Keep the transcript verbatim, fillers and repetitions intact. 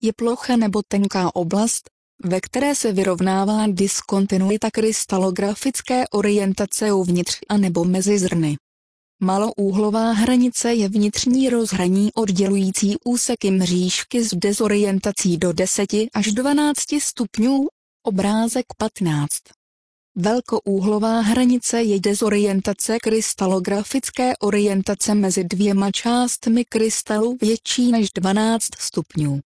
je plocha nebo tenká oblast, ve které se vyrovnává diskontinuita krystalografické orientace uvnitř a nebo mezi zrny. Maloúhlová hranice je vnitřní rozhraní oddělující úseky mřížky s dezorientací do deseti až dvanácti stupňů, obrázek patnáct. Velkoúhlová hranice je dezorientace krystalografické orientace mezi dvěma částmi krystalu větší než dvanáct stupňů.